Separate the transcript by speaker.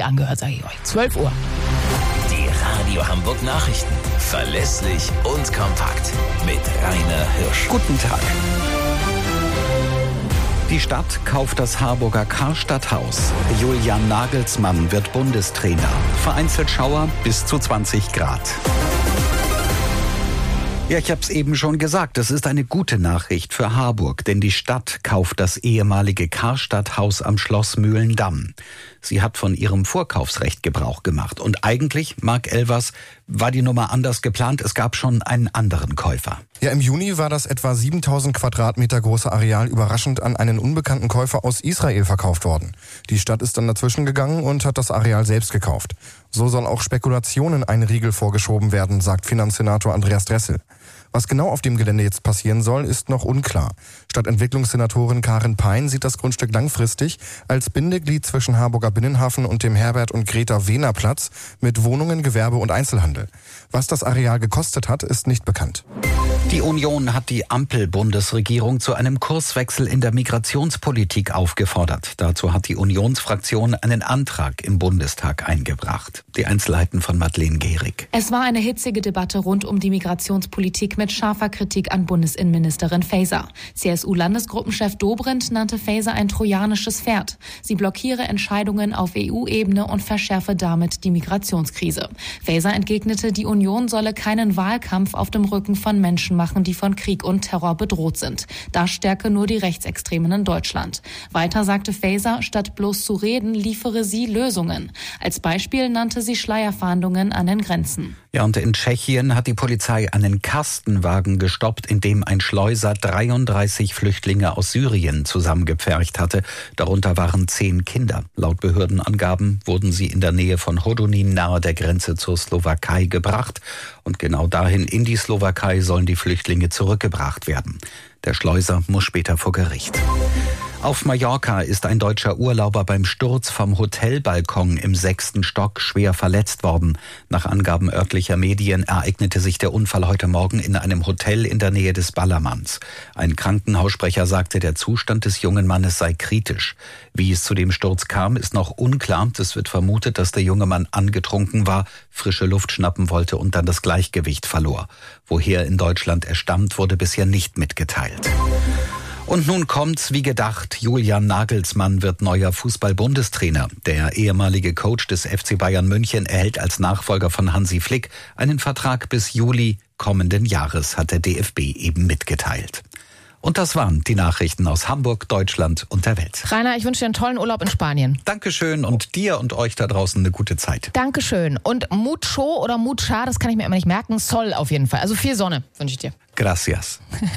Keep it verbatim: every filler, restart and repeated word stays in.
Speaker 1: wie angehört, sage ich euch. zwölf Uhr.
Speaker 2: Die Radio Hamburg Nachrichten. Verlässlich und kompakt. Mit Rainer Hirsch.
Speaker 3: Guten Tag. Die Stadt kauft das Harburger Karstadthaus. Julian Nagelsmann wird Bundestrainer. Vereinzelt Schauer bis zu zwanzig Grad. Ja, ich habe es eben schon gesagt, das ist eine gute Nachricht für Harburg, denn die Stadt kauft das ehemalige Karstadthaus am Schloss Mühlendamm. Sie hat von ihrem Vorkaufsrecht Gebrauch gemacht. Und eigentlich, Marc Elvers, war die Nummer anders geplant. Es gab schon einen anderen Käufer.
Speaker 4: Ja, im Juni war das etwa siebentausend Quadratmeter große Areal überraschend an einen unbekannten Käufer aus Israel verkauft worden. Die Stadt ist dann dazwischen gegangen und hat das Areal selbst gekauft. So soll auch Spekulationen ein Riegel vorgeschoben werden, sagt Finanzsenator Andreas Dressel. Was genau auf dem Gelände jetzt passieren soll, ist noch unklar. Stadtentwicklungssenatorin Karin Pein sieht das Grundstück langfristig als Bindeglied zwischen Harburger Binnenhafen und dem Herbert- und Greta-Wehner-Platz mit Wohnungen, Gewerbe und Einzelhandel. Was das Areal gekostet hat, ist nicht bekannt.
Speaker 3: Die Union hat die Ampel-Bundesregierung zu einem Kurswechsel in der Migrationspolitik aufgefordert. Dazu hat die Unionsfraktion einen Antrag im Bundestag eingebracht. Die Einzelheiten von Madeleine Gehrig.
Speaker 5: Es war eine hitzige Debatte rund um die Migrationspolitik mit scharfer Kritik an Bundesinnenministerin Faeser. C S U-Landesgruppenchef Dobrindt nannte Faeser ein trojanisches Pferd. Sie blockiere Entscheidungen auf E U-Ebene und verschärfe damit die Migrationskrise. Faeser entgegnete, die Union solle keinen Wahlkampf auf dem Rücken von Menschen machen, die von Krieg und Terror bedroht sind. Das stärke nur die Rechtsextremen in Deutschland. Weiter sagte Faeser, statt bloß zu reden, liefere sie Lösungen. Als Beispiel nannte sie Schleierfahndungen an den Grenzen.
Speaker 3: Ja, und in Tschechien hat die Polizei einen Kastenwagen gestoppt, in dem ein Schleuser dreiunddreißig Flüchtlinge aus Syrien zusammengepfercht hatte. Darunter waren zehn Kinder. Laut Behördenangaben wurden sie in der Nähe von Hodonín nahe der Grenze zur Slowakei gebracht. Und genau dahin in die Slowakei sollen die Flüchtlinge zurückgebracht werden. Der Schleuser muss später vor Gericht. Auf Mallorca ist ein deutscher Urlauber beim Sturz vom Hotelbalkon im sechsten Stock schwer verletzt worden. Nach Angaben örtlicher Medien ereignete sich der Unfall heute Morgen in einem Hotel in der Nähe des Ballermanns. Ein Krankenhaussprecher sagte, der Zustand des jungen Mannes sei kritisch. Wie es zu dem Sturz kam, ist noch unklar. Es wird vermutet, dass der junge Mann angetrunken war, frische Luft schnappen wollte und dann das Gleichgewicht verlor. Woher in Deutschland er stammt, wurde bisher nicht mitgeteilt. Und nun kommt's wie gedacht. Julian Nagelsmann wird neuer Fußball-Bundestrainer. Der ehemalige Coach des F C Bayern München erhält als Nachfolger von Hansi Flick einen Vertrag bis Juli kommenden Jahres, hat der D F B eben mitgeteilt. Und das waren die Nachrichten aus Hamburg, Deutschland und der Welt.
Speaker 1: Rainer, ich wünsche dir einen tollen Urlaub in Spanien.
Speaker 3: Dankeschön und dir und euch da draußen eine gute Zeit.
Speaker 1: Dankeschön. Und mucho oder mucha, das kann ich mir immer nicht merken, Sol auf jeden Fall. Also viel Sonne wünsche ich dir.
Speaker 3: Gracias.